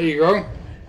There you go.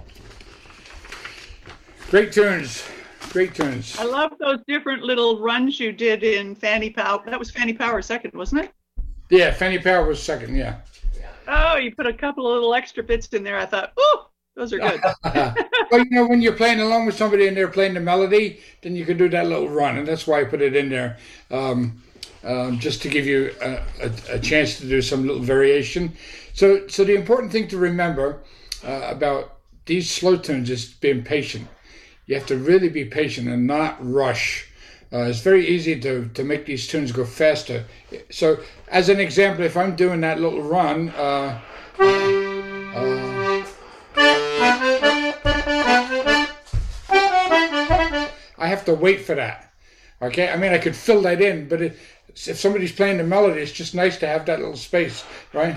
Great tunes. Great tunes. I love those different little runs you did in Fanny Power. That was Fanny Power second, wasn't it? Yeah, Fanny Power was second, yeah. Oh, you put a couple of little extra bits in there. I thought, oh, those are good. Well, when you're playing along with somebody and they're playing the melody, then you can do that little run, and that's why I put it in there, just to give you a chance to do some little variation. So the important thing to remember about these slow tunes is being patient. You have to really be patient and not rush. It's very easy to make these tunes go faster. So, as an example, if I'm doing that little run, I have to wait for that. Okay, I mean I could fill that in, but if somebody's playing the melody, it's just nice to have that little space, right?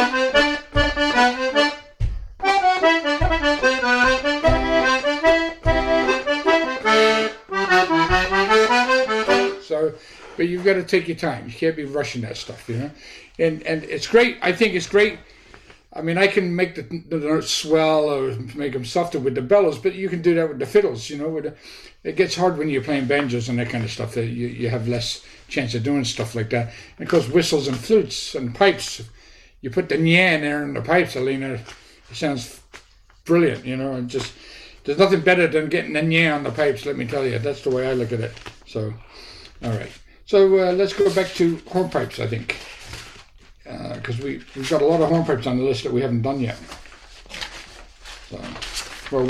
So, but you've got to take your time. You can't be rushing that stuff, you know. And it's great. I think it's great. I mean, I can make the notes swell or make them softer with the bellows, but you can do that with the fiddles, you know. It gets hard when you're playing banjos and that kind of stuff. You have less chance of doing stuff like that. And of course, whistles and flutes and pipes. You put the nya in there in the pipes, Alina. It sounds brilliant, you know. And just there's nothing better than getting the nya on the pipes. Let me tell you, that's the way I look at it. So, all right. So let's go back to hornpipes, I think. Because we've got a lot of hornpipes on the list that we haven't done yet. So, well,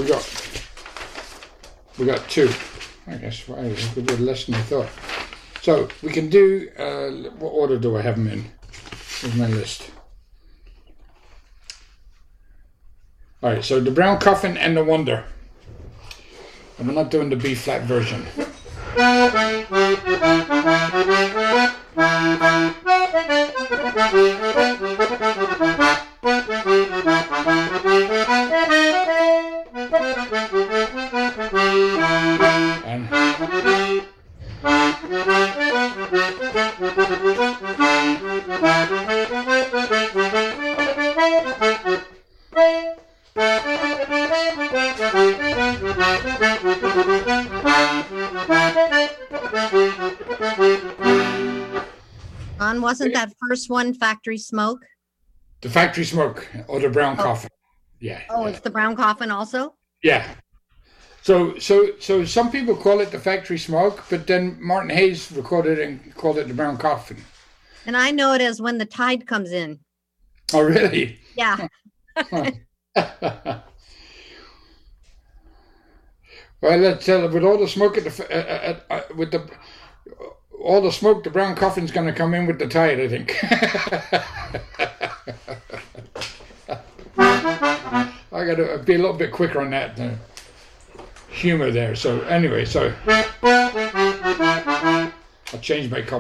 we got two. I guess I think we did less than I thought. So we can do. What order do I have them in? Here's my list. All right. So the Brown Coffin and the Wonder. And we're not doing the B flat version. Wasn't that first one Factory Smoke? The Factory Smoke or the Brown Coffin. Yeah. Oh, yeah. It's the Brown Coffin also? Yeah. So some people call it the Factory Smoke, but then Martin Hayes recorded it and called it the Brown Coffin. And I know it as When the Tide Comes In. Oh, really? Yeah. Well, let's tell with all the smoke all the smoke, the Brown Coffin's going to come in with the tide, I think. I got to be a little bit quicker on that humor there. So anyway, I'll change my copy.